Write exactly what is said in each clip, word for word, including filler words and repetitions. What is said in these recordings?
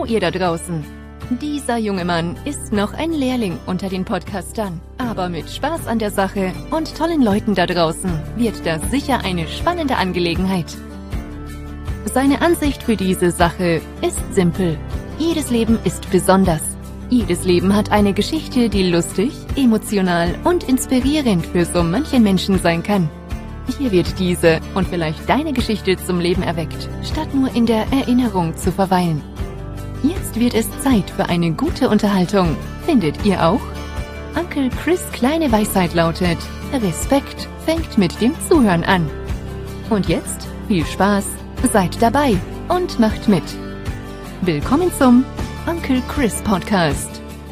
Hallo ihr da draußen. Dieser junge Mann ist noch ein Lehrling unter den Podcastern, aber mit Spaß an der Sache und tollen Leuten da draußen wird das sicher eine spannende Angelegenheit. Seine Ansicht für diese Sache ist simpel. Jedes Leben ist besonders. Jedes Leben hat eine Geschichte, die lustig, emotional und inspirierend für so manchen Menschen sein kann. Hier wird diese und vielleicht deine Geschichte zum Leben erweckt, statt nur in der Erinnerung zu verweilen. Jetzt wird es Zeit für eine gute Unterhaltung. Findet ihr auch? Onkel Chris' kleine Weisheit lautet: Respekt fängt mit dem Zuhören an. Und jetzt viel Spaß, seid dabei und macht mit. Willkommen zum Onkel Chris Podcast.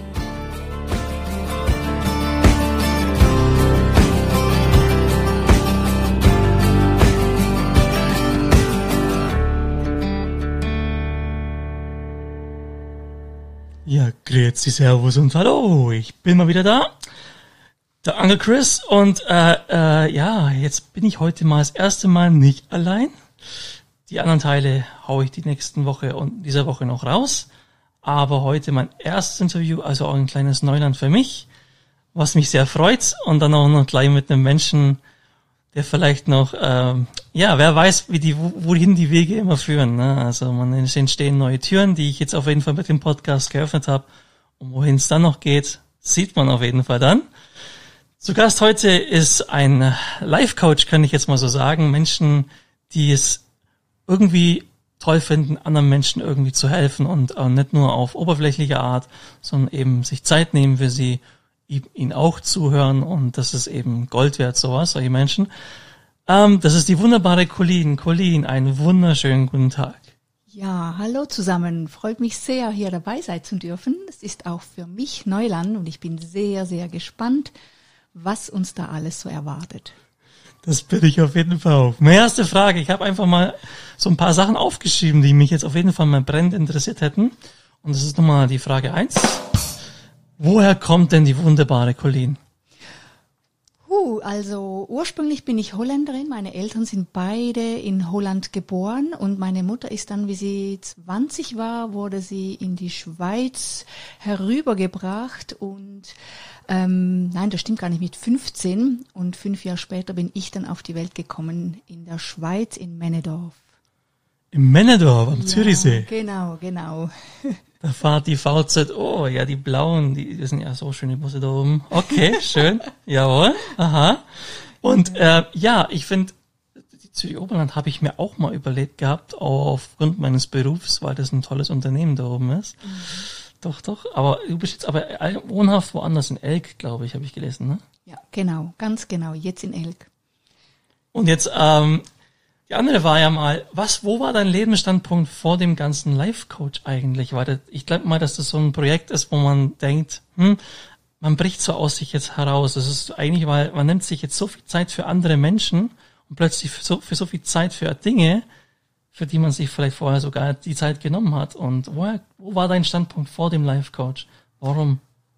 Ja, grüezi, servus und hallo, ich bin mal wieder da, der Onkel Chris und äh, äh, ja, jetzt bin ich heute mal das erste Mal nicht allein. Die anderen Teile haue ich die nächsten Woche und dieser Woche noch raus, aber heute mein erstes Interview, also auch ein kleines Neuland für mich, was mich sehr freut und dann auch noch gleich mit einem Menschen, der vielleicht noch, ähm, ja, wer weiß, wie die, wohin die Wege immer führen, ne? Also man, es entstehen neue Türen, die ich jetzt auf jeden Fall mit dem Podcast geöffnet habe. Und wohin es dann noch geht, sieht man auf jeden Fall dann. Zu Gast heute ist ein Life-Coach, kann ich jetzt mal so sagen. Menschen, die es irgendwie toll finden, anderen Menschen irgendwie zu helfen und auch nicht nur auf oberflächliche Art, sondern eben sich Zeit nehmen für sie, ihnen auch zuhören, und das ist eben Gold wert, sowas, solche Menschen. Ähm, das ist die wunderbare Colleen. Colleen, einen wunderschönen guten Tag. Ja, hallo zusammen. Freut mich sehr, hier dabei sein zu dürfen. Es ist auch für mich Neuland und ich bin sehr, sehr gespannt, was uns da alles so erwartet. Das bin ich auf jeden Fall auch. Meine erste Frage, ich habe einfach mal so ein paar Sachen aufgeschrieben, die mich jetzt auf jeden Fall mal brennend interessiert hätten. Und das ist nochmal die Frage eins. Woher kommt denn die wunderbare Colleen? Uh, also ursprünglich bin ich Holländerin. Meine Eltern sind beide in Holland geboren und meine Mutter ist dann, wie sie zwanzig war, wurde sie in die Schweiz herübergebracht und ähm, nein, das stimmt gar nicht, mit fünfzehn, und fünf Jahre später bin ich dann auf die Welt gekommen in der Schweiz, in Männedorf. Im Männedorf am Ja, Zürichsee? Genau, genau. Da fahrt die V Z O, ja, die blauen, die, die sind ja so schöne Busse da oben. Okay, schön, jawohl, aha. Und äh, ja, ich finde, die Zürich Oberland habe ich mir auch mal überlegt gehabt, auch aufgrund meines Berufs, weil das ein tolles Unternehmen da oben ist. Mhm. Doch, doch, aber du bist jetzt aber wohnhaft woanders, in Elk, glaube ich, habe ich gelesen, ne? Ja, genau, ganz genau, jetzt in Elk. Und jetzt, ähm, die andere war ja mal, was, wo war dein Lebensstandpunkt vor dem ganzen Life-Coach eigentlich? Weil das, ich glaube mal, dass das so ein Projekt ist, wo man denkt, hm, man bricht so aus sich jetzt heraus. Das ist eigentlich, weil man nimmt sich jetzt so viel Zeit für andere Menschen und plötzlich für so, für so viel Zeit für Dinge, für die man sich vielleicht vorher sogar die Zeit genommen hat. Und woher, wo war dein Standpunkt vor dem Life-Coach? Warum?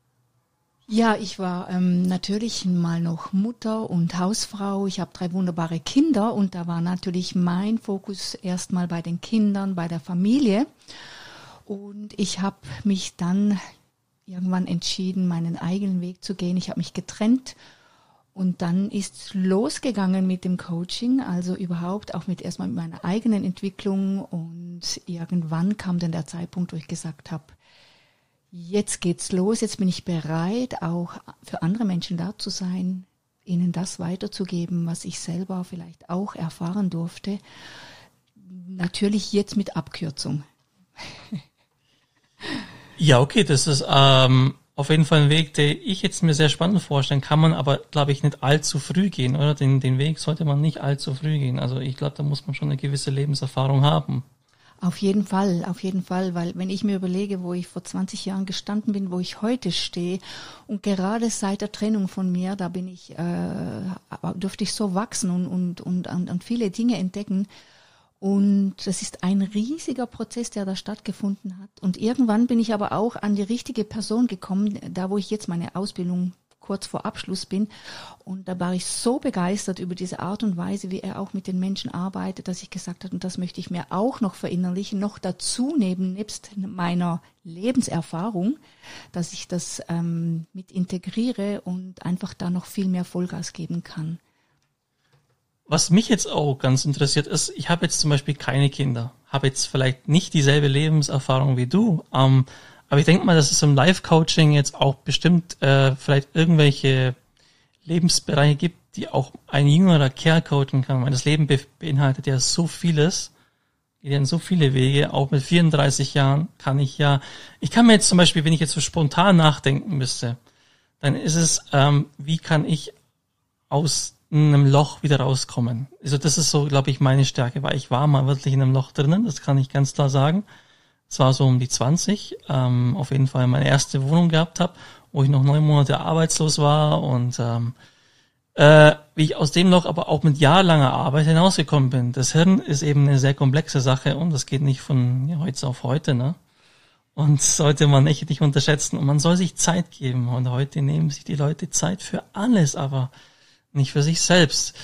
Ja, ich war ähm, natürlich mal noch Mutter und Hausfrau. Ich habe drei wunderbare Kinder und da war natürlich mein Fokus erstmal bei den Kindern, bei der Familie. Und ich habe mich dann irgendwann entschieden, meinen eigenen Weg zu gehen. Ich habe mich getrennt und dann ist losgegangen mit dem Coaching, also überhaupt auch mit erstmal mit meiner eigenen Entwicklung, und irgendwann kam dann der Zeitpunkt, wo ich gesagt habe, jetzt geht's los, jetzt bin ich bereit, auch für andere Menschen da zu sein, ihnen das weiterzugeben, was ich selber vielleicht auch erfahren durfte. Natürlich jetzt mit Abkürzung. Ja, okay, das ist ähm, auf jeden Fall ein Weg, den ich jetzt mir sehr spannend vorstellen kann, man aber, glaube ich, nicht allzu früh gehen, oder? Den, den Weg sollte man nicht allzu früh gehen. Also ich glaube, da muss man schon eine gewisse Lebenserfahrung haben. Auf jeden Fall, auf jeden Fall, weil wenn ich mir überlege, wo ich vor zwanzig Jahren gestanden bin, wo ich heute stehe, und gerade seit der Trennung von mir, da bin ich, äh, durfte ich so wachsen und, und, und, und viele Dinge entdecken. Und das ist ein riesiger Prozess, der da stattgefunden hat. Und irgendwann bin ich aber auch an die richtige Person gekommen, da wo ich jetzt meine Ausbildung kurz vor Abschluss bin. Und da war ich so begeistert über diese Art und Weise, wie er auch mit den Menschen arbeitet, dass ich gesagt habe, und das möchte ich mir auch noch verinnerlichen, noch dazu neben, nebst meiner Lebenserfahrung, dass ich das ähm, mit integriere und einfach da noch viel mehr Vollgas geben kann. Was mich jetzt auch ganz interessiert ist, ich habe jetzt zum Beispiel keine Kinder, habe jetzt vielleicht nicht dieselbe Lebenserfahrung wie du, ähm, aber ich denke mal, dass es im Life-Coaching jetzt auch bestimmt äh, vielleicht irgendwelche Lebensbereiche gibt, die auch ein jüngerer Kerl coachen kann, weil das Leben be- beinhaltet ja so vieles, geht ja in so viele Wege, auch mit vierunddreißig Jahren kann ich ja, ich kann mir jetzt zum Beispiel, wenn ich jetzt so spontan nachdenken müsste, dann ist es, ähm, wie kann ich aus einem Loch wieder rauskommen. Also das ist so, glaube ich, meine Stärke, weil ich war mal wirklich in einem Loch drinnen, das kann ich ganz klar sagen. Es war so um die zwanzig, ähm, auf jeden Fall meine erste Wohnung gehabt habe, wo ich noch neun Monate arbeitslos war und ähm, äh, wie ich aus dem Loch aber auch mit jahrelanger Arbeit hinausgekommen bin. Das Hirn ist eben eine sehr komplexe Sache und das geht nicht von ja, heute auf heute, ne? Und sollte man echt nicht unterschätzen und man soll sich Zeit geben und heute nehmen sich die Leute Zeit für alles, aber nicht für sich selbst.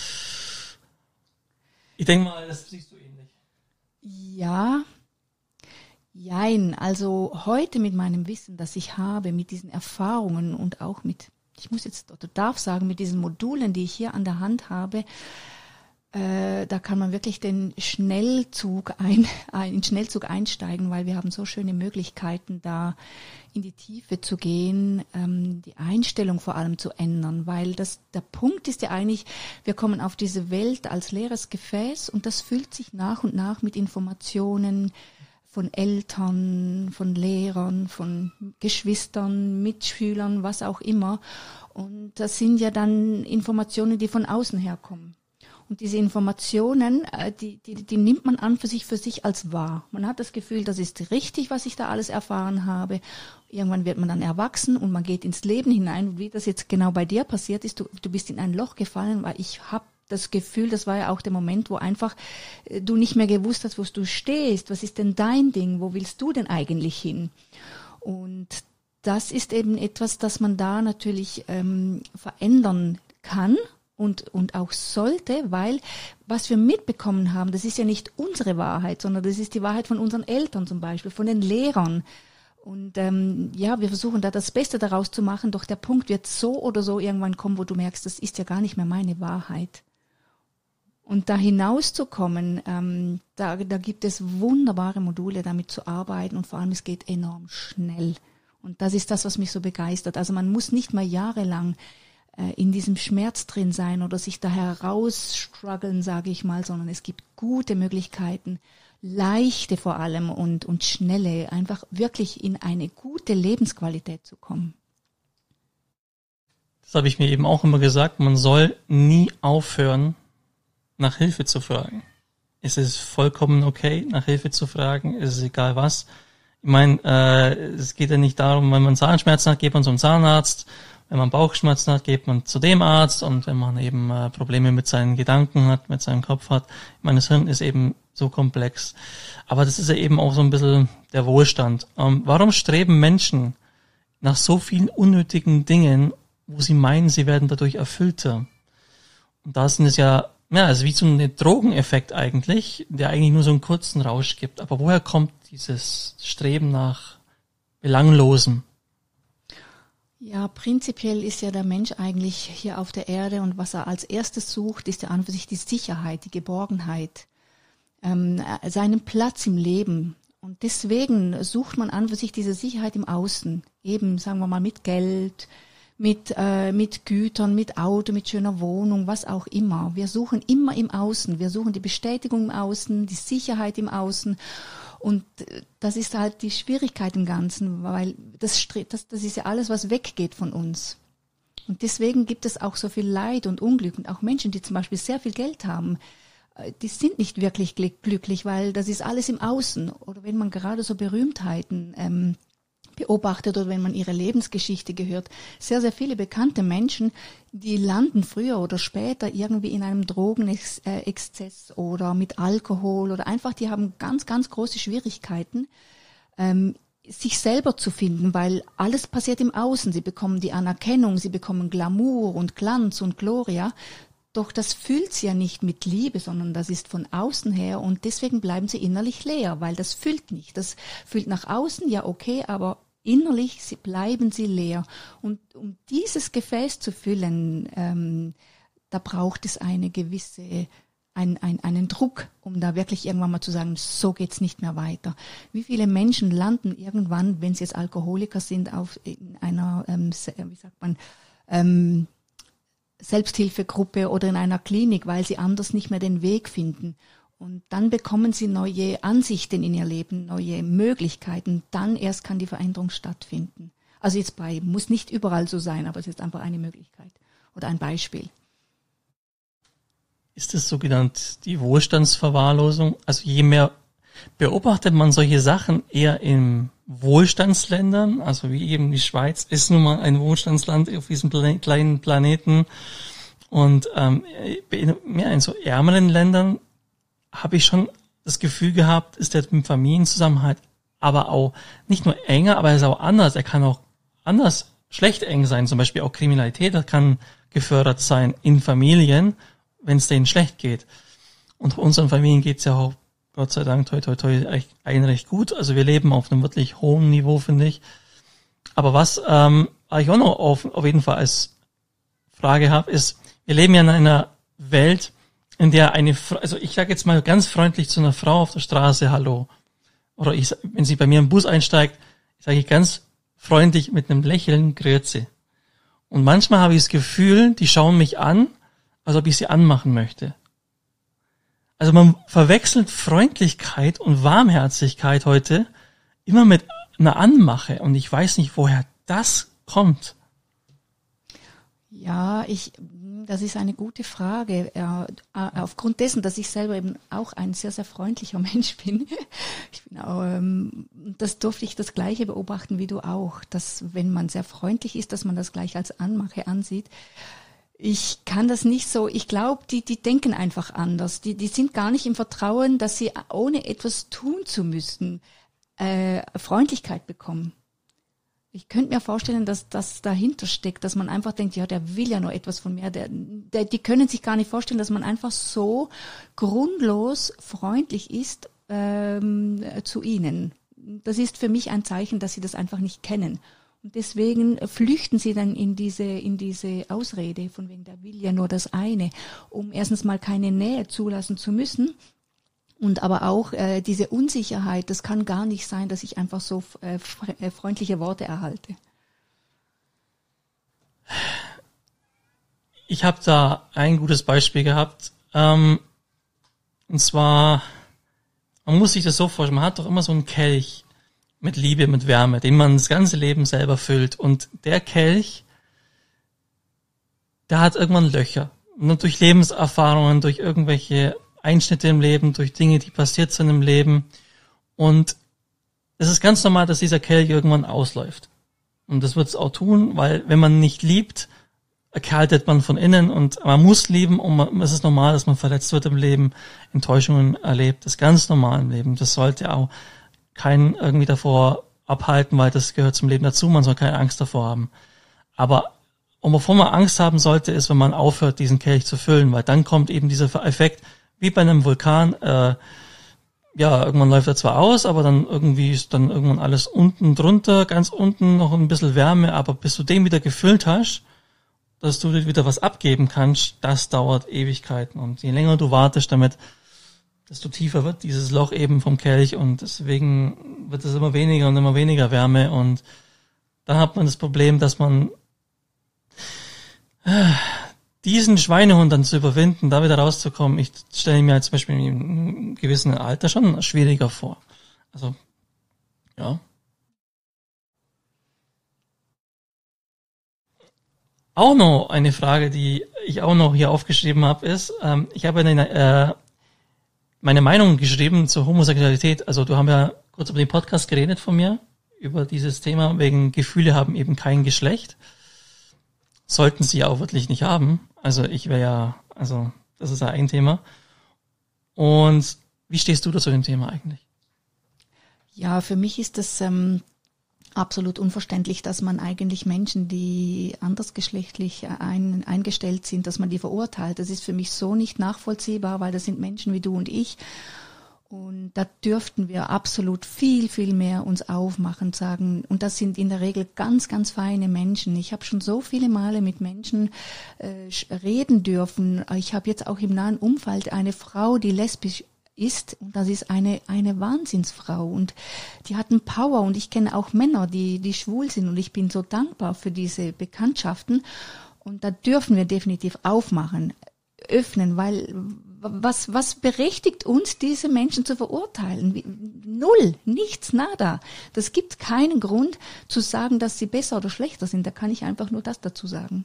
Ich denke mal, das siehst du ähnlich. Ja, jein. Also heute mit meinem Wissen, das ich habe, mit diesen Erfahrungen und auch mit, ich muss jetzt oder darf sagen, mit diesen Modulen, die ich hier an der Hand habe, äh, da kann man wirklich den Schnellzug ein, ein, in Schnellzug einsteigen, weil wir haben so schöne Möglichkeiten, da in die Tiefe zu gehen, ähm, die Einstellung vor allem zu ändern, weil das der Punkt ist ja eigentlich, wir kommen auf diese Welt als leeres Gefäß und das füllt sich nach und nach mit Informationen von Eltern, von Lehrern, von Geschwistern, Mitschülern, was auch immer. Und das sind ja dann Informationen, die von außen herkommen. Und diese Informationen, die, die, die nimmt man an für sich, für sich als wahr. Man hat das Gefühl, das ist richtig, was ich da alles erfahren habe. Irgendwann wird man dann erwachsen und man geht ins Leben hinein. Und wie das jetzt genau bei dir passiert ist, du, du bist in ein Loch gefallen, weil ich habe das Gefühl, das war ja auch der Moment, wo einfach äh, du nicht mehr gewusst hast, wo du stehst. Was ist denn dein Ding? Wo willst du denn eigentlich hin? Und das ist eben etwas, das man da natürlich ähm, verändern kann. Und, und auch sollte, weil was wir mitbekommen haben, das ist ja nicht unsere Wahrheit, sondern das ist die Wahrheit von unseren Eltern zum Beispiel, von den Lehrern. Und ähm, ja, wir versuchen da das Beste daraus zu machen, doch der Punkt wird so oder so irgendwann kommen, wo du merkst, das ist ja gar nicht mehr meine Wahrheit. Und da hinauszukommen, ähm, da, da gibt es wunderbare Module, damit zu arbeiten und vor allem es geht enorm schnell. Und das ist das, was mich so begeistert. Also man muss nicht mal jahrelang in diesem Schmerz drin sein oder sich da herausstruggeln, sage ich mal, sondern es gibt gute Möglichkeiten, leichte vor allem und, und schnelle, einfach wirklich in eine gute Lebensqualität zu kommen. Das habe ich mir eben auch immer gesagt, man soll nie aufhören, nach Hilfe zu fragen. Es ist vollkommen okay, nach Hilfe zu fragen, es ist egal was. Ich meine, äh, es geht ja nicht darum, wenn man Zahnschmerzen hat, geht man zum Zahnarzt. Wenn man Bauchschmerzen hat, geht man zu dem Arzt und wenn man eben äh, Probleme mit seinen Gedanken hat, mit seinem Kopf hat, ich meine, das Hirn ist eben so komplex. Aber das ist ja eben auch so ein bisschen der Wohlstand. Ähm, warum streben Menschen nach so vielen unnötigen Dingen, wo sie meinen, sie werden dadurch erfüllter? Und da sind es ja, ja, es ist wie so ein Drogeneffekt eigentlich, der eigentlich nur so einen kurzen Rausch gibt. Aber woher kommt dieses Streben nach Belanglosem? Ja, prinzipiell ist ja der Mensch eigentlich hier auf der Erde und was er als erstes sucht, ist ja an und für sich die Sicherheit, die Geborgenheit, ähm, seinen Platz im Leben. Und deswegen sucht man an und für sich diese Sicherheit im Außen, eben, sagen wir mal, mit Geld, mit, äh, mit Gütern, mit Auto, mit schöner Wohnung, was auch immer. Wir suchen immer im Außen, wir suchen die Bestätigung im Außen, die Sicherheit im Außen. Und das ist halt die Schwierigkeit im Ganzen, weil das, das, das ist ja alles, was weggeht von uns. Und deswegen gibt es auch so viel Leid und Unglück. Und auch Menschen, die zum Beispiel sehr viel Geld haben, die sind nicht wirklich glücklich, weil das ist alles im Außen. Oder wenn man gerade so Berühmtheiten ähm, beobachtet oder wenn man ihre Lebensgeschichte gehört, sehr, sehr viele bekannte Menschen, die landen früher oder später irgendwie in einem Drogenexzess oder mit Alkohol oder einfach, die haben ganz, ganz große Schwierigkeiten, ähm, sich selber zu finden, weil alles passiert im Außen. Sie bekommen die Anerkennung, sie bekommen Glamour und Glanz und Gloria. Doch das füllt sie ja nicht mit Liebe, sondern das ist von außen her und deswegen bleiben sie innerlich leer, weil das füllt nicht. Das füllt nach außen, ja okay, aber innerlich sie, bleiben sie leer. Und um dieses Gefäß zu füllen, ähm, da braucht es eine gewisse Ein, ein, einen Druck, um da wirklich irgendwann mal zu sagen, so geht's nicht mehr weiter. Wie viele Menschen landen irgendwann, wenn sie jetzt Alkoholiker sind, auf in einer, ähm, wie sagt man, ähm, Selbsthilfegruppe oder in einer Klinik, weil sie anders nicht mehr den Weg finden. Und dann bekommen sie neue Ansichten in ihr Leben, neue Möglichkeiten. Dann erst kann die Veränderung stattfinden. Also jetzt bei, muss nicht überall so sein, aber es ist einfach eine Möglichkeit oder ein Beispiel. Ist es so genannt die Wohlstandsverwahrlosung? Also je mehr beobachtet man solche Sachen eher in Wohlstandsländern, also wie eben die Schweiz ist nun mal ein Wohlstandsland auf diesem kleinen Planeten und ähm, mehr in so ärmeren Ländern habe ich schon das Gefühl gehabt, ist der Familienzusammenhalt aber auch nicht nur enger, aber er ist auch anders. Er kann auch anders schlecht eng sein, zum Beispiel auch Kriminalität kann gefördert sein in Familien, wenn es denen schlecht geht. Und unseren Familien geht's ja auch, Gott sei Dank, toi, toi, toi, recht, ein recht gut. Also wir leben auf einem wirklich hohen Niveau, finde ich. Aber was ähm, ich auch noch auf, auf jeden Fall als Frage habe, ist, wir leben ja in einer Welt, in der eine, also ich sage jetzt mal ganz freundlich zu einer Frau auf der Straße Hallo. Oder ich, wenn sie bei mir im Bus einsteigt, sage ich ganz freundlich mit einem Lächeln Grüezi. Und manchmal habe ich das Gefühl, die schauen mich an, als ob ich sie anmachen möchte. Also man verwechselt Freundlichkeit und Warmherzigkeit heute immer mit einer Anmache und ich weiß nicht, woher das kommt. Ja, ich, das ist eine gute Frage. Ja, aufgrund dessen, dass ich selber eben auch ein sehr, sehr freundlicher Mensch bin. Ich bin auch, ähm, das durfte ich das Gleiche beobachten wie du auch, dass wenn man sehr freundlich ist, dass man das gleich als Anmache ansieht. Ich kann das nicht so, ich glaube, die, die denken einfach anders. Die, die sind gar nicht im Vertrauen, dass sie ohne etwas tun zu müssen, äh, Freundlichkeit bekommen. Ich könnte mir vorstellen, dass das dahinter steckt, dass man einfach denkt, ja, der will ja nur etwas von mir. Der, der, die können sich gar nicht vorstellen, dass man einfach so grundlos freundlich ist ähm, zu ihnen. Das ist für mich ein Zeichen, dass sie das einfach nicht kennen. Und deswegen flüchten sie dann in diese, in diese Ausrede, von wegen, der will ja nur das eine, um erstens mal keine Nähe zulassen zu müssen. Und aber auch äh, diese Unsicherheit, das kann gar nicht sein, dass ich einfach so äh, freundliche Worte erhalte. Ich habe da ein gutes Beispiel gehabt. Ähm, und zwar, man muss sich das so vorstellen, man hat doch immer so einen Kelch mit Liebe, mit Wärme, den man das ganze Leben selber füllt. Und der Kelch, der hat irgendwann Löcher. Und durch Lebenserfahrungen, durch irgendwelche Einschnitte im Leben, durch Dinge, die passiert sind im Leben. Und es ist ganz normal, dass dieser Kelch irgendwann ausläuft. Und das wird es auch tun, weil wenn man nicht liebt, erkaltet man von innen und man muss lieben und man, es ist normal, dass man verletzt wird im Leben, Enttäuschungen erlebt. Das ist ganz normal im Leben. Das sollte auch keinen irgendwie davor abhalten, weil das gehört zum Leben dazu. Man soll keine Angst davor haben. Aber und wovor man Angst haben sollte, ist, wenn man aufhört, diesen Kelch zu füllen, weil dann kommt eben dieser Effekt, wie bei einem Vulkan, äh, ja, irgendwann läuft er zwar aus, aber dann irgendwie ist dann irgendwann alles unten drunter, ganz unten noch ein bisschen Wärme, aber bis du den wieder gefüllt hast, dass du dir wieder was abgeben kannst, das dauert Ewigkeiten. Und je länger du wartest damit, desto tiefer wird dieses Loch eben vom Kelch und deswegen wird es immer weniger und immer weniger Wärme und dann hat man das Problem, dass man diesen Schweinehund dann zu überwinden, da wieder rauszukommen, ich stelle mir zum Beispiel im gewissen Alter schon schwieriger vor. Also, ja. Auch noch eine Frage, die ich auch noch hier aufgeschrieben habe, ist, ähm, ich habe eine, äh, meine Meinung geschrieben zur Homosexualität. Also du haben ja kurz über den Podcast geredet von mir, über dieses Thema, wegen Gefühle haben eben kein Geschlecht. Sollten sie auch wirklich nicht haben. Also ich wäre ja, also das ist ja ein Thema. Und wie stehst du da zu dem Thema eigentlich? Ja, für mich ist das ähm, absolut unverständlich, dass man eigentlich Menschen, die andersgeschlechtlich ein, eingestellt sind, dass man die verurteilt. Das ist für mich so nicht nachvollziehbar, weil das sind Menschen wie du und ich. Und da dürften wir absolut viel, viel mehr uns aufmachen, sagen, und das sind in der Regel ganz, ganz feine Menschen. Ich habe schon so viele Male mit Menschen äh, reden dürfen. Ich habe jetzt auch im nahen Umfeld eine Frau, die lesbisch ist, und das ist eine eine Wahnsinnsfrau, und die hat einen Power, und ich kenne auch Männer, die die schwul sind, und ich bin so dankbar für diese Bekanntschaften, und da dürfen wir definitiv aufmachen, öffnen, weil was was berechtigt uns, diese Menschen zu verurteilen? Null, nichts, nada. Das gibt keinen Grund zu sagen, dass sie besser oder schlechter sind. Da kann ich einfach nur das dazu sagen.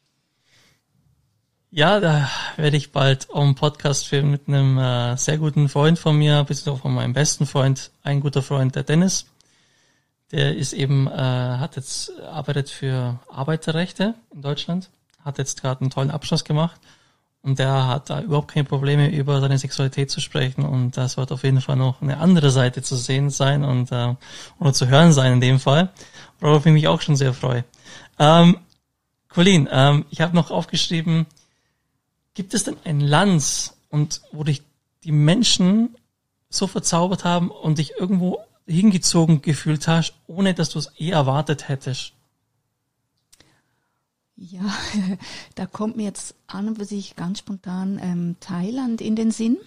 Ja, da werde ich bald auch einen Podcast filmen mit einem äh, sehr guten Freund von mir, beziehungsweise von meinem besten Freund, ein guter Freund, der Dennis. Der ist eben, äh, hat jetzt, arbeitet für Arbeiterrechte in Deutschland, hat jetzt gerade einen tollen Abschluss gemacht. Und der hat da überhaupt keine Probleme, über seine Sexualität zu sprechen. Und das wird auf jeden Fall noch eine andere Seite zu sehen sein und äh, oder zu hören sein in dem Fall, worauf ich mich auch schon sehr freue. Ähm, Colleen, ähm, ich habe noch aufgeschrieben, gibt es denn ein Land, und wo dich die Menschen so verzaubert haben und dich irgendwo hingezogen gefühlt hast, ohne dass du es eh erwartet hättest? Ja, da kommt mir jetzt an und für sich ganz spontan ähm, Thailand in den Sinn.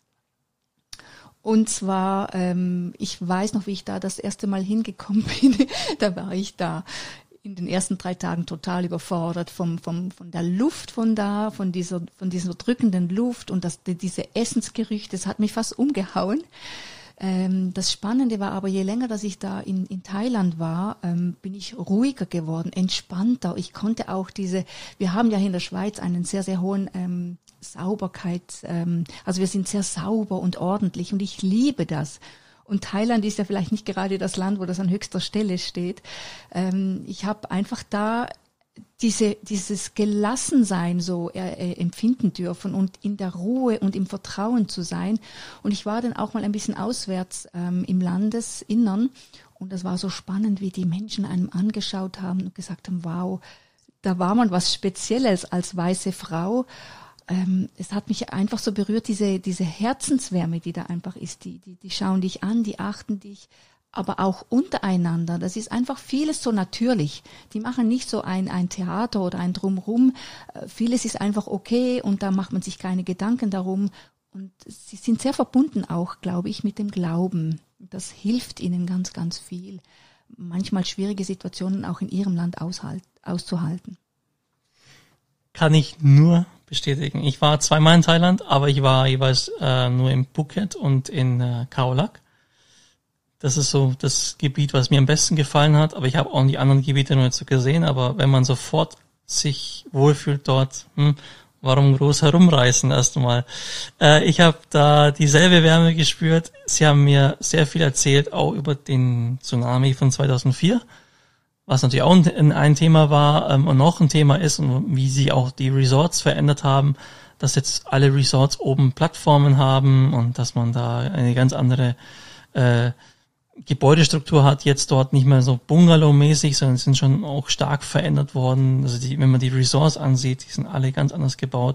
Und zwar, ähm, ich weiß noch, wie ich da das erste Mal hingekommen bin. Da war ich da in den ersten drei Tagen total überfordert vom, vom, von der Luft von da, von dieser, von dieser drückenden Luft und das, diese Essensgerüchte. Das hat mich fast umgehauen. Ähm, das Spannende war aber, je länger, dass ich da in, in Thailand war, ähm, bin ich ruhiger geworden, entspannter. Ich konnte auch diese, wir haben ja hier in der Schweiz einen sehr, sehr hohen ähm, Sauberkeit, ähm, also wir sind sehr sauber und ordentlich, und ich liebe das. Und Thailand ist ja vielleicht nicht gerade das Land, wo das an höchster Stelle steht. Ähm, ich habe einfach da diese dieses Gelassensein so äh, empfinden dürfen und in der Ruhe und im Vertrauen zu sein. Und ich war dann auch mal ein bisschen auswärts ähm, im Landesinnern, und das war so spannend, wie die Menschen einem angeschaut haben und gesagt haben, wow, da war man was Spezielles als weiße Frau. Ähm, es hat mich einfach so berührt, diese diese Herzenswärme, die da einfach ist. Die die die schauen dich an, die achten dich, aber auch untereinander. Das ist einfach vieles so natürlich. Die machen nicht so ein ein Theater oder ein Drumrum. Äh, vieles ist einfach okay, und da macht man sich keine Gedanken darum. Und sie sind sehr verbunden auch, glaube ich, mit dem Glauben. Das hilft ihnen ganz, ganz viel, manchmal schwierige Situationen auch in ihrem Land aushalt, auszuhalten. Kann ich nur bestätigen. Ich war zweimal in Thailand, aber ich war jeweils äh, nur in Phuket und in äh, Khao Lak. Das ist so das Gebiet, was mir am besten gefallen hat, aber ich habe auch die anderen Gebiete nur jetzt so gesehen, aber wenn man sofort sich wohlfühlt dort, hm, warum groß herumreisen erstmal? Äh, ich habe da dieselbe Wärme gespürt. Sie haben mir sehr viel erzählt, auch über den Tsunami von zweitausendvier, was natürlich auch ein, ein Thema war ähm, und noch ein Thema ist, und wie sie auch die Resorts verändert haben, dass jetzt alle Resorts oben Plattformen haben und dass man da eine ganz andere äh, Gebäudestruktur hat, jetzt dort nicht mehr so Bungalow-mäßig, sondern sind schon auch stark verändert worden. Also die, wenn man die Resorts ansieht, die sind alle ganz anders gebaut.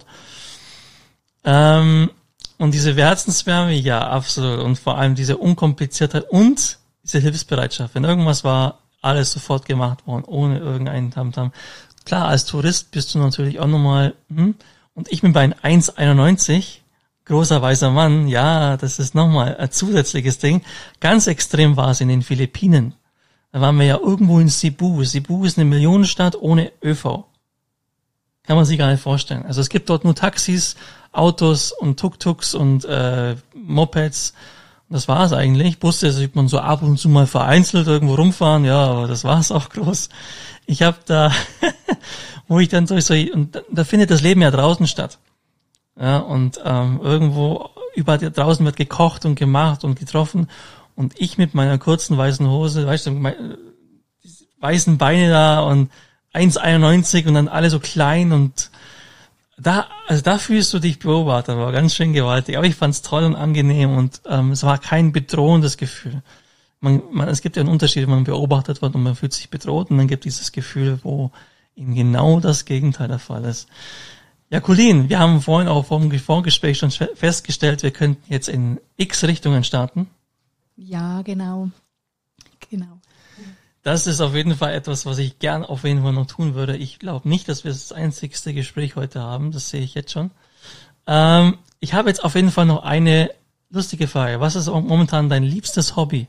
Ähm, und diese Herzenswärme, ja, absolut. Und vor allem diese Unkompliziertheit und diese Hilfsbereitschaft. Wenn irgendwas war, alles sofort gemacht worden, ohne irgendeinen Tamtam. Klar, als Tourist bist du natürlich auch nochmal, hm, und ich bin bei eins Komma einundneunzig, großer weißer Mann, ja, das ist nochmal ein zusätzliches Ding. Ganz extrem war es in den Philippinen. Da waren wir ja irgendwo in Cebu. Cebu ist eine Millionenstadt ohne ÖV. Kann man sich gar nicht vorstellen. Also es gibt dort nur Taxis, Autos und Tuk-Tuks und äh, Mopeds. Das war's eigentlich. Busse sieht man so ab und zu mal vereinzelt irgendwo rumfahren, ja, aber das war's auch groß. Ich habe da, wo ich dann so, so und da findet das Leben ja draußen statt. Ja, und ähm, irgendwo überall draußen wird gekocht und gemacht und getroffen, und ich mit meiner kurzen weißen Hose, weißt du, meine, die weißen Beine da und eins Komma einundneunzig und dann alle so klein, und da, also da fühlst du dich beobachtet, war ganz schön gewaltig, aber ich fand's toll und angenehm, und ähm, es war kein bedrohendes Gefühl. man, man, es gibt ja einen Unterschied, wenn man beobachtet wird und man fühlt sich bedroht und dann gibt es dieses Gefühl, wo eben genau das Gegenteil der Fall ist. Ja, Colleen, wir haben vorhin auch vor dem Vorgespräch schon festgestellt, wir könnten jetzt in x Richtungen starten. Ja, genau. Genau. Das ist auf jeden Fall etwas, was ich gern auf jeden Fall noch tun würde. Ich glaube nicht, dass wir das einzigste Gespräch heute haben. Das sehe ich jetzt schon. Ähm, ich habe jetzt auf jeden Fall noch eine lustige Frage. Was ist momentan dein liebstes Hobby?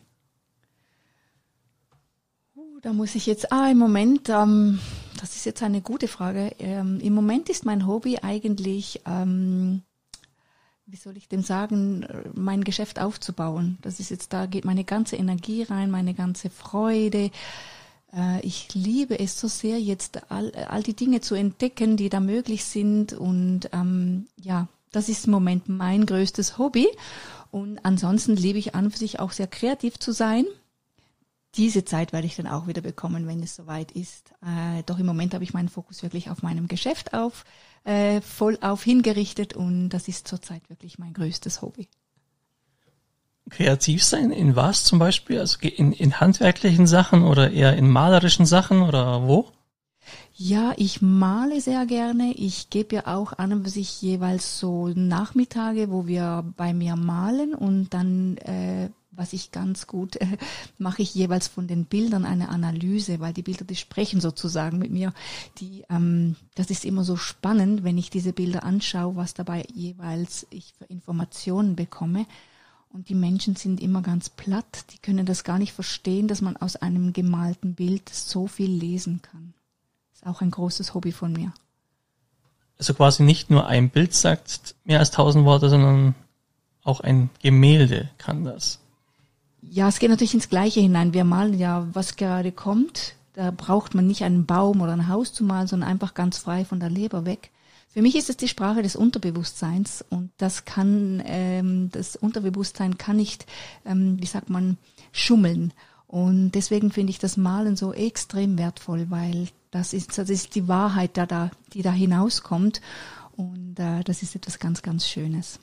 Uh, da muss ich jetzt, ah, im Moment, ähm, das ist jetzt eine gute Frage. Ähm, im Moment ist mein Hobby eigentlich, ähm, wie soll ich dem sagen, mein Geschäft aufzubauen. Das ist jetzt, da geht meine ganze Energie rein, meine ganze Freude. Äh, ich liebe es so sehr, jetzt all, all die Dinge zu entdecken, die da möglich sind. Und ähm, ja, das ist im Moment mein größtes Hobby. Und ansonsten liebe ich an und für sich auch sehr kreativ zu sein. Diese Zeit werde ich dann auch wieder bekommen, wenn es soweit ist. Äh, doch im Moment habe ich meinen Fokus wirklich auf meinem Geschäft auf, äh, voll auf hingerichtet und das ist zurzeit wirklich mein größtes Hobby. Kreativ sein in was zum Beispiel? Also in, in handwerklichen Sachen oder eher in malerischen Sachen oder wo? Ja, ich male sehr gerne. Ich gebe ja auch an und für sich jeweils so Nachmittage, wo wir bei mir malen und dann äh, was ich ganz gut äh, mache, ich jeweils von den Bildern eine Analyse, weil die Bilder, die sprechen sozusagen mit mir. Die, ähm, das ist immer so spannend, wenn ich diese Bilder anschaue, was dabei jeweils ich für Informationen bekomme. Und die Menschen sind immer ganz platt, die können das gar nicht verstehen, dass man aus einem gemalten Bild so viel lesen kann. Das ist auch ein großes Hobby von mir. Also quasi nicht nur ein Bild sagt mehr als tausend Worte, sondern auch ein Gemälde kann das. Ja, es geht natürlich ins Gleiche hinein. Wir malen ja, was gerade kommt. Da braucht man nicht einen Baum oder ein Haus zu malen, sondern einfach ganz frei von der Leber weg. Für mich ist es die Sprache des Unterbewusstseins und das kann, ähm, das Unterbewusstsein kann nicht, ähm, wie sagt man, schummeln. Und deswegen finde ich das Malen so extrem wertvoll, weil das ist, das ist die Wahrheit, da, da, die da hinauskommt. Und äh, das ist etwas ganz, ganz Schönes.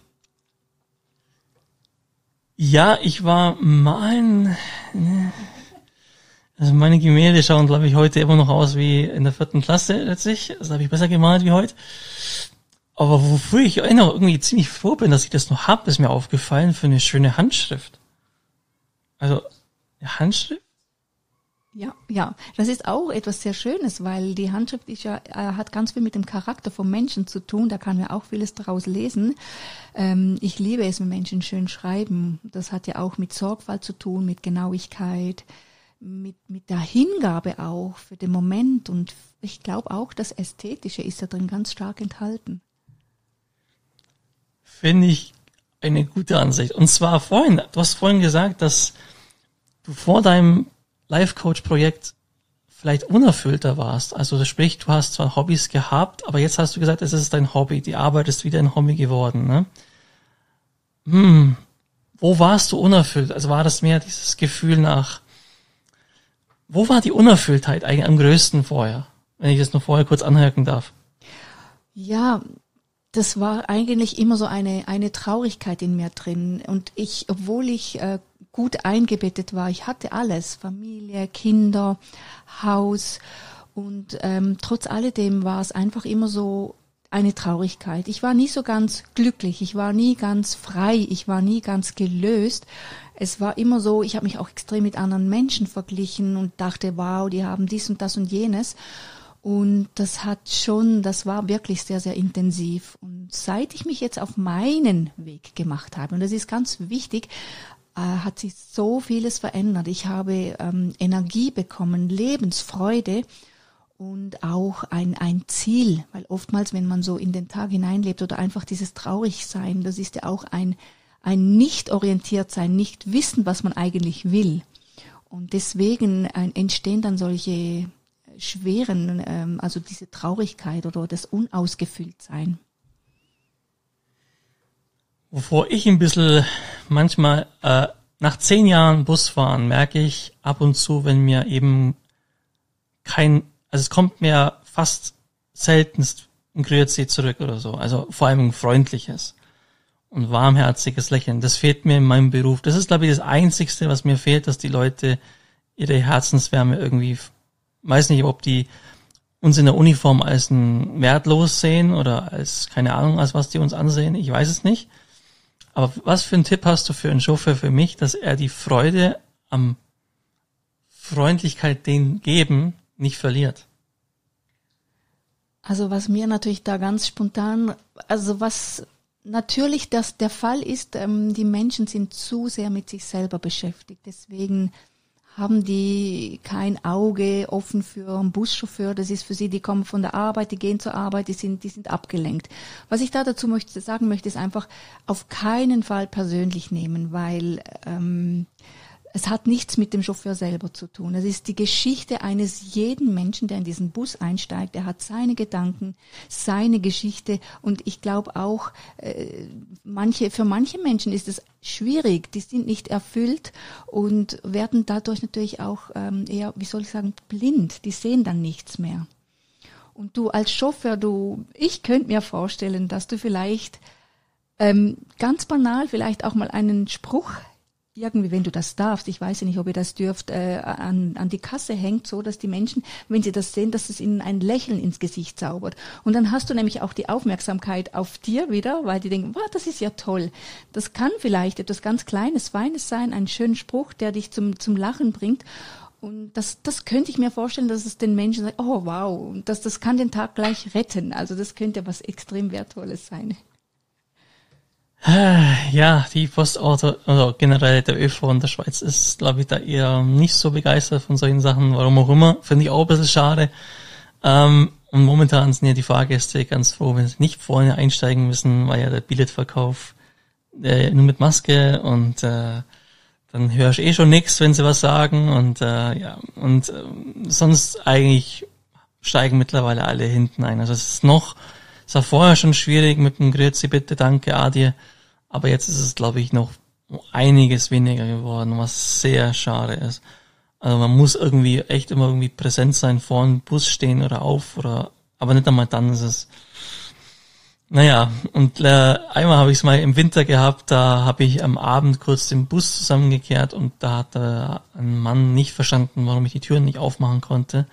Ja, ich war malen, also meine Gemälde schauen, glaube ich, heute immer noch aus wie in der vierten Klasse letztlich. Das habe ich besser gemalt wie heute. Aber wofür ich auch noch irgendwie ziemlich froh bin, dass ich das noch habe, ist mir aufgefallen für eine schöne Handschrift. Also, eine Handschrift? Ja, ja, das ist auch etwas sehr Schönes, weil die Handschrift ist ja, äh, hat ganz viel mit dem Charakter vom Menschen zu tun. Da kann man auch vieles daraus lesen. Ähm, ich liebe es, wenn Menschen schön schreiben. Das hat ja auch mit Sorgfalt zu tun, mit Genauigkeit, mit mit der Hingabe auch für den Moment. Und ich glaube auch, das Ästhetische ist da drin ganz stark enthalten. Finde ich eine gute Ansicht. Und zwar vorhin, du hast vorhin gesagt, dass du vor deinem Life-Coach-Projekt vielleicht unerfüllter warst. Also sprich, du hast zwar Hobbys gehabt, aber jetzt hast du gesagt, es ist dein Hobby. Die Arbeit ist wieder ein Hobby geworden. Ne? Hm, wo warst du unerfüllt? Also war das mehr dieses Gefühl nach, wo war die Unerfülltheit eigentlich am größten vorher? Wenn ich das noch vorher kurz anmerken darf. Ja, das war eigentlich immer so eine eine Traurigkeit in mir drin. Und ich, obwohl ich äh, gut eingebettet war, ich hatte alles, Familie, Kinder, Haus. Und ähm, trotz alledem war es einfach immer so eine Traurigkeit. Ich war nie so ganz glücklich, ich war nie ganz frei, ich war nie ganz gelöst. Es war immer so, ich habe mich auch extrem mit anderen Menschen verglichen und dachte, wow, die haben dies und das und jenes. Und das hat schon, das war wirklich sehr, sehr intensiv. Und seit ich mich jetzt auf meinen Weg gemacht habe, und das ist ganz wichtig, äh, hat sich so vieles verändert. Ich habe ähm, Energie bekommen, Lebensfreude und auch ein, ein Ziel. Weil oftmals, wenn man so in den Tag hineinlebt oder einfach dieses Traurigsein, das ist ja auch ein, ein Nicht-Orientiert-Sein, nicht wissen, was man eigentlich will. Und deswegen äh, entstehen dann solche schweren, ähm, also diese Traurigkeit oder das Unausgefülltsein. Wovor ich ein bisschen manchmal äh, nach zehn Jahren Busfahren merke ich ab und zu, wenn mir eben kein, also es kommt mir fast seltenst ein Grüezi zurück oder so, also vor allem ein freundliches. und warmherziges Lächeln. Das fehlt mir in meinem Beruf. Das ist, glaube ich, das Einzigste, was mir fehlt, dass die Leute ihre Herzenswärme irgendwie, weiß nicht, ob die uns in der Uniform als ein wertlos sehen oder als, keine Ahnung, als was die uns ansehen. Ich weiß es nicht. Aber was für einen Tipp hast du für einen Chauffeur für mich, dass er die Freude am Freundlichkeit denen geben nicht verliert? Also was mir natürlich da ganz spontan, also was natürlich das der Fall ist, ähm, die Menschen sind zu sehr mit sich selber beschäftigt. Deswegen haben die kein Auge offen für einen Buschauffeur. Das ist für sie, die kommen von der Arbeit, die gehen zur Arbeit, die sind, die sind abgelenkt. Was ich da dazu möchte, sagen möchte, ist einfach auf keinen Fall persönlich nehmen, weil ähm, es hat nichts mit dem Chauffeur selber zu tun. Es ist die Geschichte eines jeden Menschen, der in diesen Bus einsteigt. Er hat seine Gedanken, seine Geschichte. Und ich glaube auch, äh, manche, für manche Menschen ist es schwierig. Die sind nicht erfüllt und werden dadurch natürlich auch ähm, eher, wie soll ich sagen, blind. Die sehen dann nichts mehr. Und du als Chauffeur, du, ich könnte mir vorstellen, dass du vielleicht ähm, ganz banal vielleicht auch mal einen Spruch irgendwie, wenn du das darfst, ich weiß ja nicht, ob ihr das dürft, äh, an, an die Kasse hängt, so dass die Menschen, wenn sie das sehen, dass es ihnen ein Lächeln ins Gesicht zaubert. Und dann hast du nämlich auch die Aufmerksamkeit auf dir wieder, weil die denken, wow, das ist ja toll. Das kann vielleicht etwas ganz Kleines, Feines sein, ein schöner Spruch, der dich zum, zum Lachen bringt. Und das, das könnte ich mir vorstellen, dass es den Menschen sagt, oh wow, das, das kann den Tag gleich retten. Also das könnte was extrem Wertvolles sein. Ja, die Postauto, also generell der ÖV in der Schweiz ist, glaube ich, da eher nicht so begeistert von solchen Sachen, warum auch immer. Finde ich auch ein bisschen schade. Ähm, und momentan sind ja die Fahrgäste ganz froh, wenn sie nicht vorne einsteigen müssen, weil ja der Billetverkauf äh, nur mit Maske und äh, dann hörst du eh schon nichts, wenn sie was sagen und äh, ja, und äh, sonst eigentlich steigen mittlerweile alle hinten ein. Also es ist noch, es war vorher schon schwierig mit dem Grüezi bitte, danke, Adie. Aber jetzt ist es, glaube ich, noch einiges weniger geworden, was sehr schade ist. Also man muss irgendwie echt immer irgendwie präsent sein, vor dem Bus stehen oder auf oder, aber nicht einmal dann ist es. Naja, und äh, einmal habe ich es mal im Winter gehabt, da habe ich am Abend kurz den Bus zusammengekehrt und da hat äh, ein Mann nicht verstanden, warum ich die Türen nicht aufmachen konnte.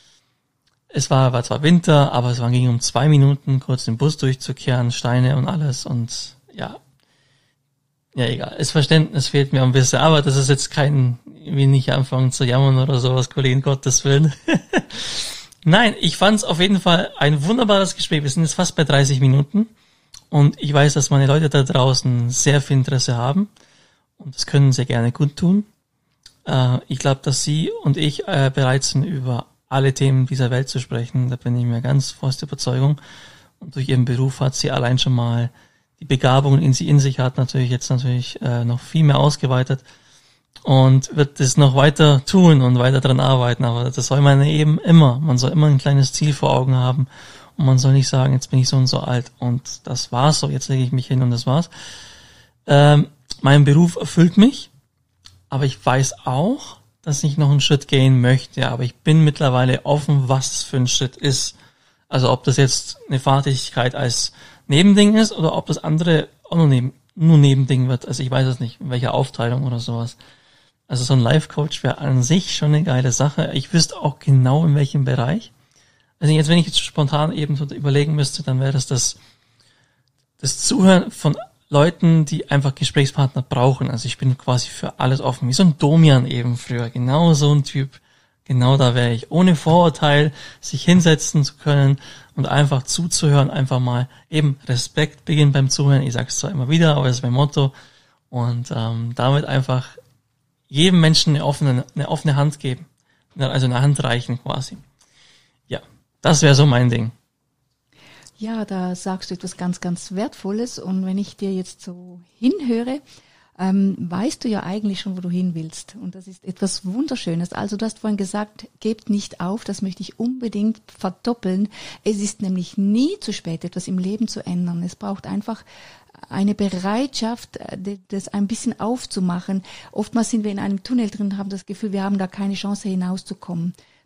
Es war, war zwar Winter, aber es war, ging um zwei Minuten, kurz den Bus durchzukehren, Steine und alles und ja, ja egal. Das Verständnis fehlt mir ein bisschen, aber das ist jetzt kein, wie nicht anfangen zu jammern oder sowas, Kollegen, Gottes Willen. Nein, ich fand es auf jeden Fall ein wunderbares Gespräch. Wir sind jetzt fast bei dreißig Minuten und ich weiß, dass meine Leute da draußen sehr viel Interesse haben und das können sie gerne gut tun. Äh, ich glaube, dass Sie und ich äh, bereit sind, über alle Themen dieser Welt zu sprechen. Da bin ich mir ganz fest Überzeugung. Und durch ihren Beruf hat sie allein schon mal die Begabung, die sie in sich hat, natürlich jetzt natürlich äh, noch viel mehr ausgeweitet und wird es noch weiter tun und weiter dran arbeiten. Aber das soll man eben immer. Man soll immer ein kleines Ziel vor Augen haben und man soll nicht sagen, jetzt bin ich so und so alt und das war's so, jetzt lege ich mich hin und das war's. Ähm, mein Beruf erfüllt mich, aber ich weiß auch, dass ich noch einen Schritt gehen möchte, aber ich bin mittlerweile offen, was es für ein Schritt ist. Also ob das jetzt eine Fahrtätigkeit als Nebending ist oder ob das andere auch nur, neben, nur Nebending wird. Also ich weiß es nicht, in welcher Aufteilung oder sowas. Also so ein Life-Coach wäre an sich schon eine geile Sache. Ich wüsste auch genau, in welchem Bereich. Also jetzt, wenn ich jetzt spontan eben so überlegen müsste, dann wäre das das, das Zuhören von Leuten, die einfach Gesprächspartner brauchen. Also ich bin quasi für alles offen. Wie so ein Domian eben früher. Genau so ein Typ. Genau da wäre ich. Ohne Vorurteil sich hinsetzen zu können und einfach zuzuhören. Einfach mal eben Respekt beginnen beim Zuhören. Ich sage es zwar immer wieder, aber das ist mein Motto. Und ähm, damit einfach jedem Menschen eine offene, eine offene Hand geben. Also eine Hand reichen quasi. Ja, das wäre so mein Ding. Ja, da sagst du etwas ganz, ganz Wertvolles. Und wenn ich dir jetzt so hinhöre, ähm, weißt du ja eigentlich schon, wo du hin willst. Und das ist etwas Wunderschönes. Also du hast vorhin gesagt, gebt nicht auf. Das möchte ich unbedingt verdoppeln. Es ist nämlich nie zu spät, etwas im Leben zu ändern. Es braucht einfach eine Bereitschaft, das ein bisschen aufzumachen. Oftmals sind wir in einem Tunnel drin und haben das Gefühl, wir haben da keine Chance hinauszukommen.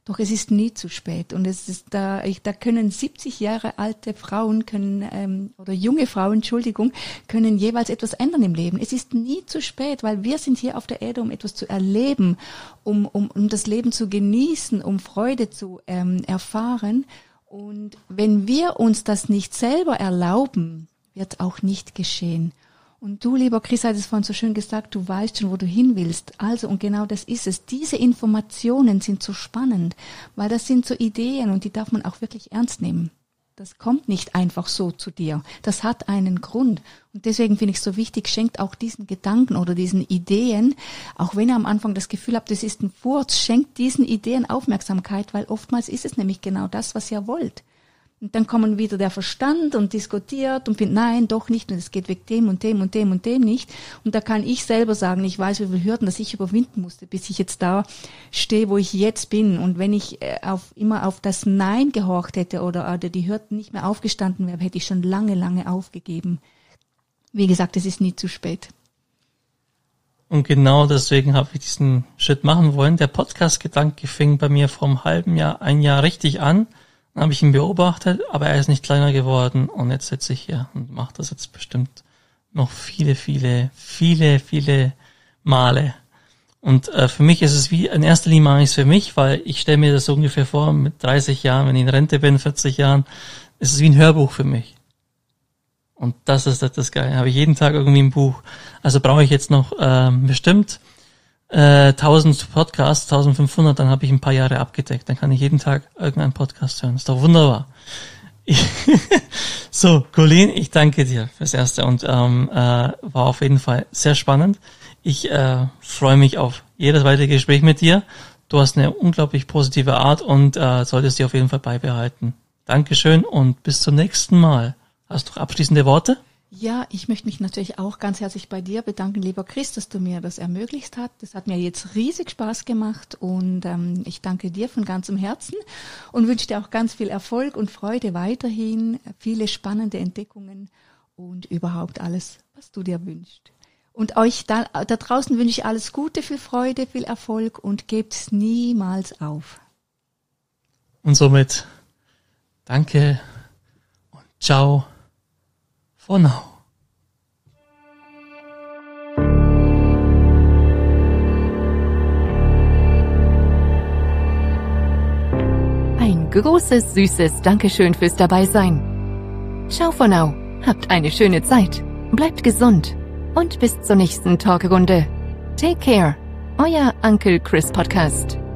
Doch es ist nie zu spät. Und es ist da, ich, da können siebzig Jahre alte Frauen können ähm, oder junge Frauen, Entschuldigung, können jeweils etwas ändern im Leben. Es ist nie zu spät, weil wir sind hier auf der Erde, um etwas zu erleben, um um um das Leben zu genießen, um Freude zu ähm, erfahren. Und wenn wir uns das nicht selber erlauben, wird auch nicht geschehen. Und du, lieber Chris, hast es vorhin so schön gesagt, du weißt schon, wo du hin willst. Also, und genau das ist es. Diese Informationen sind so spannend, weil das sind so Ideen und die darf man auch wirklich ernst nehmen. Das kommt nicht einfach so zu dir. Das hat einen Grund. Und deswegen finde ich es so wichtig, schenkt auch diesen Gedanken oder diesen Ideen, auch wenn ihr am Anfang das Gefühl habt, das ist ein Furz, schenkt diesen Ideen Aufmerksamkeit, weil oftmals ist es nämlich genau das, was ihr wollt. Und dann kommen wieder der Verstand und diskutiert und findet, nein, doch nicht, und es geht wegen dem und dem und dem und dem nicht. Und da kann ich selber sagen, ich weiß, wie viele Hürden, dass ich überwinden musste, bis ich jetzt da stehe, wo ich jetzt bin. Und wenn ich auf, immer auf das Nein gehorcht hätte oder, oder die Hürden nicht mehr aufgestanden wäre, hätte ich schon lange, lange aufgegeben. Wie gesagt, es ist nie zu spät. Und genau deswegen habe ich diesen Schritt machen wollen. Der Podcast-Gedanke fing bei mir vor einem halben Jahr, ein Jahr richtig an. Dann habe ich ihn beobachtet, aber er ist nicht kleiner geworden und jetzt sitze ich hier und mache das jetzt bestimmt noch viele, viele, viele, viele Male. Und äh, für mich ist es wie, in erster Linie mache ich es für mich, weil ich stelle mir das so ungefähr vor, mit dreißig Jahren, wenn ich in Rente bin, vierzig Jahren, ist es wie ein Hörbuch für mich. Und das ist das, das Geile. Habe ich jeden Tag irgendwie ein Buch. Also brauche ich jetzt noch äh, bestimmt Äh, tausend Podcasts, eintausendfünfhundert, dann habe ich ein paar Jahre abgedeckt. Dann kann ich jeden Tag irgendeinen Podcast hören. Ist doch wunderbar. Ich so, Colleen, ich danke dir fürs Erste und ähm, äh, war auf jeden Fall sehr spannend. Ich äh, freue mich auf jedes weitere Gespräch mit dir. Du hast eine unglaublich positive Art und äh, solltest die auf jeden Fall beibehalten. Dankeschön und bis zum nächsten Mal. Hast du abschließende Worte? Ja, ich möchte mich natürlich auch ganz herzlich bei dir bedanken, lieber Chris, dass du mir das ermöglicht hast. Das hat mir jetzt riesig Spaß gemacht und ähm, ich danke dir von ganzem Herzen und wünsche dir auch ganz viel Erfolg und Freude weiterhin, viele spannende Entdeckungen und überhaupt alles, was du dir wünschst. Und euch da, da draußen wünsche ich alles Gute, viel Freude, viel Erfolg und gebt niemals auf. Und somit danke und ciao. For now. Ein großes, süßes Dankeschön fürs Dabeisein. Ciao for now. Habt eine schöne Zeit. Bleibt gesund. Und bis zur nächsten Talkrunde. Take care. Euer Uncle Chris Podcast.